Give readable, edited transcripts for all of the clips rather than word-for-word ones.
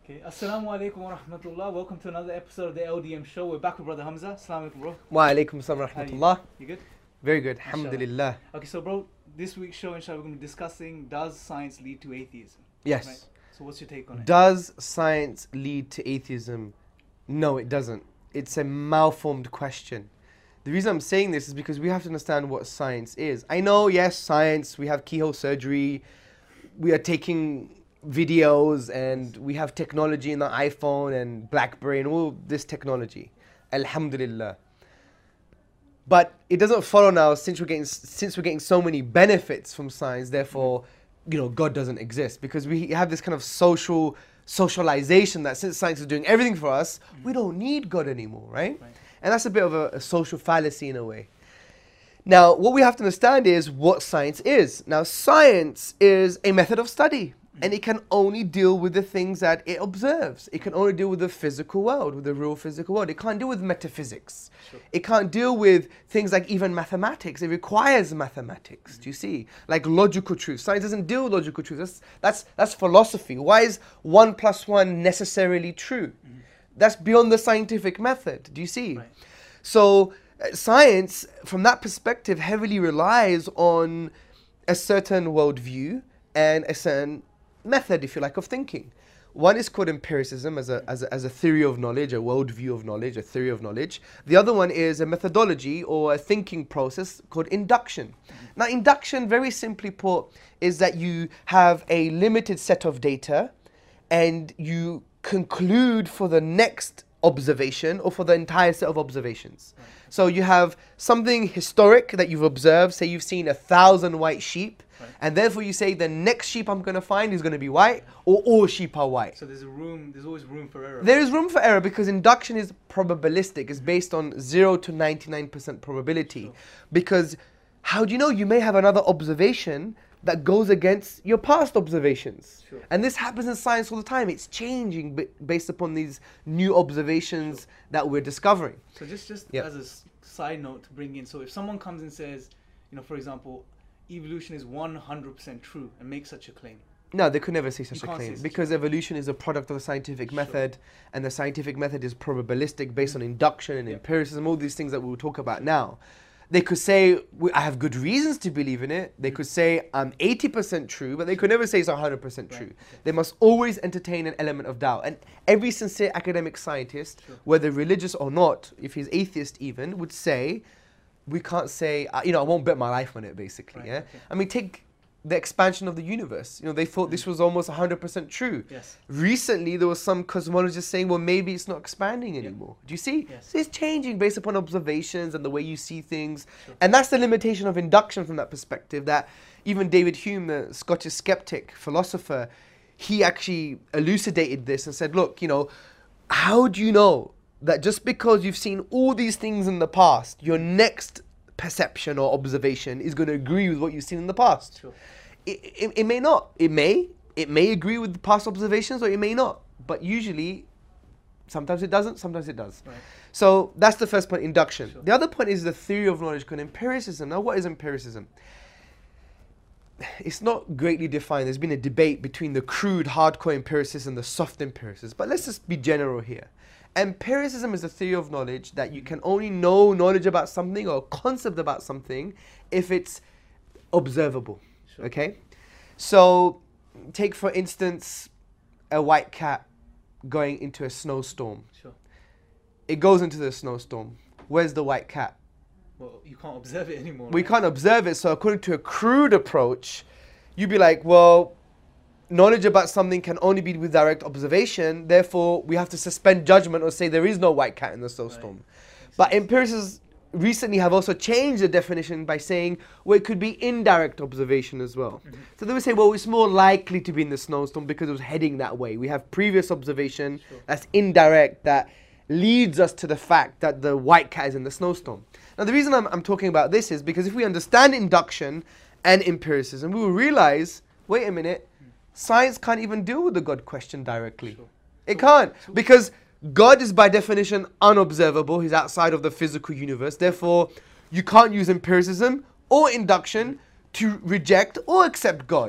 Okay, Assalamu alaikum wa rahmatullah. Welcome to another episode of the LDM show. We're back with Brother Hamza. Assalamu alaikum, bro. Wa alaikum assalam wa How are you? rahmatullah. You good? Very good, Mashallah. alhamdulillah. Okay, so, bro, this week's show, inshallah, we're going to be discussing, does science lead to atheism? Yes. Right. So what's your take on it? Does science lead to atheism? No, it doesn't. It's a malformed question. The reason I'm saying this is because we have to understand what science is. I know, yes, science, we have keyhole surgery, we are taking videos, and we have technology in the iPhone and BlackBerry and all this technology. Alhamdulillah. But it doesn't follow now, since we're getting so many benefits from science, therefore, God doesn't exist, because we have this kind of socialization that since science is doing everything for us, we don't need God anymore, right? And that's a bit of a social fallacy in a way. Now, what we have to understand is what science is. Now, science is a method of study, and it can only deal with the things that it observes. It can only deal with the physical world, with the real physical world. It can't deal with metaphysics. Sure. It can't deal with things like even mathematics. It requires mathematics, do you see? Like logical truth. Science doesn't deal with logical truth. That's philosophy. Why is 1 + 1 necessarily true? That's beyond the scientific method, do you see? Right. So science, from that perspective, heavily relies on a certain worldview and a certain method, if you like, of thinking. One is called empiricism, as a theory of knowledge, a worldview of knowledge, a theory of knowledge. The other one is a methodology or a thinking process called induction. Now, induction, very simply put, is that you have a limited set of data and you conclude for the next observation or for the entire set of observations. So you have something historic that you've observed, say you've seen 1,000 white sheep, and therefore you say the next sheep I'm going to find is going to be white, or all sheep are white. So there's always room for error. There is room for error because induction is probabilistic. It's based on 0 to 99% probability. Sure. Because how do you know? You may have another observation that goes against your past observations. Sure. And this happens in science all the time. It's changing based upon these new observations that we're discovering. So just Yep. as a side note to bring in, so if someone comes and says, for example, evolution is 100% true and makes such a claim. No, they could never say such a can't say claim such a because evolution is a product of the scientific Sure. method, and the scientific method is probabilistic based on induction and Yep. empiricism, all these things that we'll talk about now. They could say, I have good reasons to believe in it. They could say, I'm 80% true, but they could never say it's 100% true. Okay. They must always entertain an element of doubt. And every sincere academic scientist, Sure. whether religious or not, if he's atheist even, would say, we can't say, I won't bet my life on it, basically. Right, Yeah. okay. I mean, take the expansion of the universe. They thought this was almost 100% true. Yes. Recently, there was some cosmologists saying, well, maybe it's not expanding anymore. Do you see? Yes. So it's changing based upon observations and the way you see things. Sure. And that's the limitation of induction from that perspective, that even David Hume, the Scottish skeptic, philosopher, he actually elucidated this and said, look, how do you know that just because you've seen all these things in the past, your next perception or observation is going to agree with what you've seen in the past? Sure. It may not. It may agree with the past observations, or it may not. But usually, sometimes it doesn't, sometimes it does. Right. So that's the first point, induction. Sure. The other point is the theory of knowledge called empiricism. Now, what is empiricism? It's not greatly defined. There's been a debate between the crude, hardcore empiricists and the soft empiricists. But let's just be general here. Empiricism is a theory of knowledge that you can only know knowledge about something or concept about something if it's observable. Sure. Okay? So, take for instance a white cat going into a snowstorm. Sure. It goes into the snowstorm. Where's the white cat? Well, you can't observe it anymore. We right? can't observe it, so according to a crude approach, you'd be like, well, knowledge about something can only be with direct observation, therefore we have to suspend judgment or say there is no white cat in the snowstorm. But empiricists recently have also changed the definition by saying, well, it could be indirect observation as well. So they would say, well, it's more likely to be in the snowstorm because it was heading that way. We have previous observation that's indirect that leads us to the fact that the white cat is in the snowstorm. Now, the reason I'm talking about this is because if we understand induction and empiricism, we will realize, wait a minute, science can't even deal with the God question directly. Sure. It can't, because God is by definition unobservable. He's outside of the physical universe. Therefore, you can't use empiricism or induction to reject or accept God.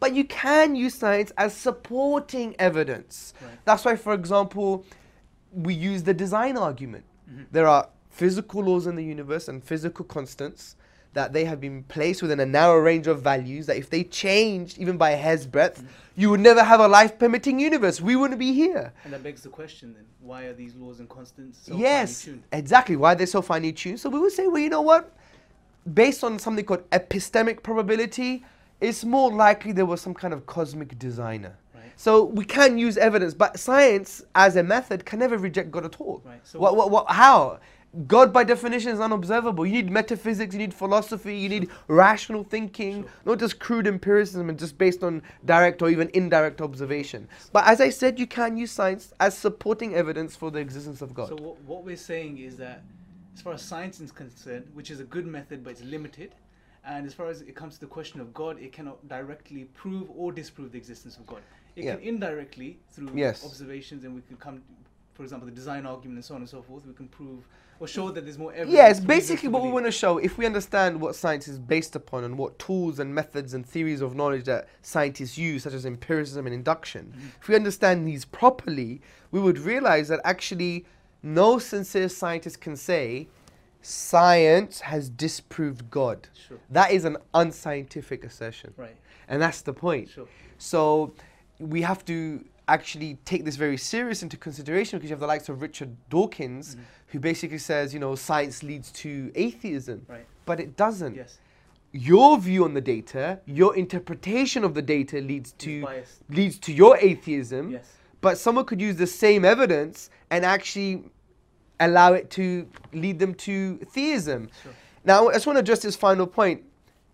But you can use science as supporting evidence. Right. That's why, for example, we use the design argument. There are physical laws in the universe and physical constants that they have been placed within a narrow range of values that if they changed even by a hair's breadth, you would never have a life-permitting universe. We wouldn't be here. And that begs the question then, why are these laws and constants so Yes, finely tuned? exactly. Why they're so finely tuned. So we would say, well, you know what? Based on something called epistemic probability, it's more likely there was some kind of cosmic designer. Right. So we can use evidence, but science as a method can never reject God at all. Right. So How? God by definition is unobservable. You need metaphysics, you need philosophy, you need rational thinking, not just crude empiricism and just based on direct or even indirect observation. But as I said, you can use science as supporting evidence for the existence of God. So what we're saying is that as far as science is concerned, which is a good method but it's limited, and as far as it comes to the question of God, it cannot directly prove or disprove the existence of God. It can indirectly, through observations, and we can come, for example, the design argument and so on and so forth, we can prove or show that there's more evidence. Yes, basically what we want to show, if we understand what science is based upon and what tools and methods and theories of knowledge that scientists use, such as empiricism and induction, if we understand these properly, we would realize that actually no sincere scientist can say science has disproved God. Sure. That is an unscientific assertion. Right. And that's the point. Sure. So we have to actually take this very serious into consideration, because you have the likes of Richard Dawkins, who basically says, you know, science leads to atheism. Right. But it doesn't. Yes. Your view on the data, your interpretation of the data leads to biased. your atheism. Yes. But someone could use the same evidence and actually allow it to lead them to theism. Sure. Now, I just want to address this final point.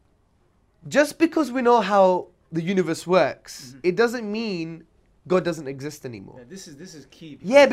Just because we know how the universe works, it doesn't mean God doesn't exist anymore. Yeah, this is key.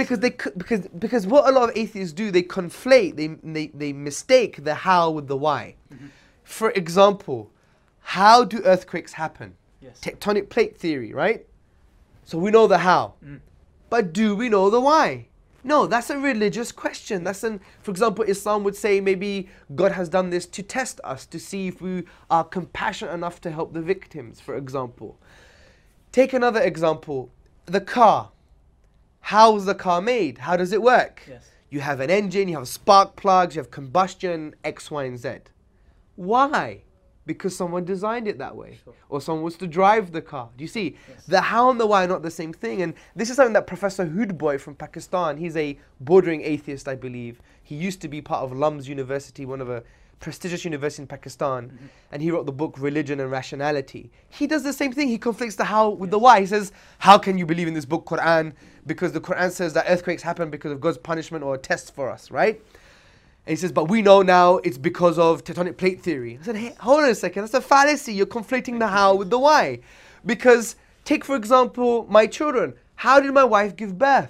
Because what a lot of atheists do, they conflate, they mistake the how with the why. For example, how do earthquakes happen? Yes. Tectonic plate theory, right? So we know the how. But do we know the why? No, that's a religious question. For example, Islam would say maybe God has done this to test us, to see if we are compassionate enough to help the victims, for example. Take another example, the car. How is the car made? How does it work? Yes. You have an engine, you have spark plugs, you have combustion, X, Y, and Z. Why? Because someone designed it that way. Sure. Or someone was to drive the car. Do you see? Yes. The how and the why are not the same thing. And this is something that Professor Hoodboy from Pakistan, he's a bordering atheist, I believe. He used to be part of Lums University, one of a prestigious university in Pakistan. And he wrote the book Religion and Rationality. He does the same thing. He conflicts the how with the why. He says, how can you believe in this book, Quran? Because the Quran says that earthquakes happen because of God's punishment or a test for us, right? And he says, but we know now it's because of tectonic plate theory. I said, hey, hold on a second, that's a fallacy. You're conflating the how with the why. Because take, for example, my children. How did my wife give birth?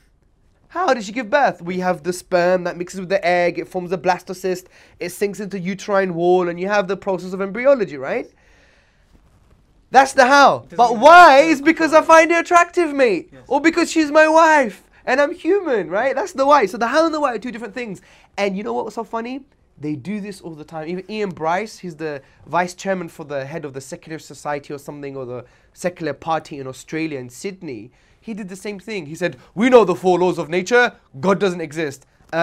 How did she give birth? We have the sperm that mixes with the egg, it forms a blastocyst, it sinks into uterine wall, and you have the process of embryology, right? That's the how. But why is because I find her attractive, mate. Yes. Or because she's my wife. And I'm human, right? That's the why. So the how and the why are two different things. And you know what was so funny? They do this all the time. Even Ian Bryce, he's the vice chairman for the head of the Secular Society or something, or the Secular Party in Australia, in Sydney. He did the same thing. He said, we know the 4 laws of nature. God doesn't exist.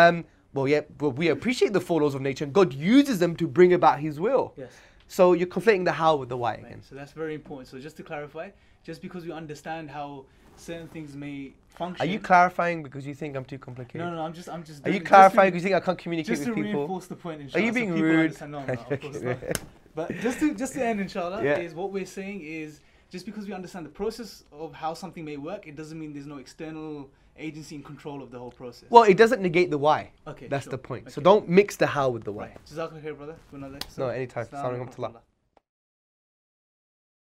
We appreciate the 4 laws of nature, and God uses them to bring about his will. Yes. So you're conflating the how with the why again. So that's very important. So just to clarify, just because we understand how certain things may function. Are you clarifying because you think I'm too complicated? No, I'm just. Are you clarifying because you think I can't communicate with people? Just to reinforce the point, Are you being rude? No, of course not. But just to end, inshallah, is what we're saying is just because we understand the process of how something may work, it doesn't mean there's no external agency in control of the whole process. Well, it doesn't negate the why. Okay, that's sure. the point. Okay. So don't mix the how with the why. Jazakallah khair, brother. No, anytime. Assalamu alaikum.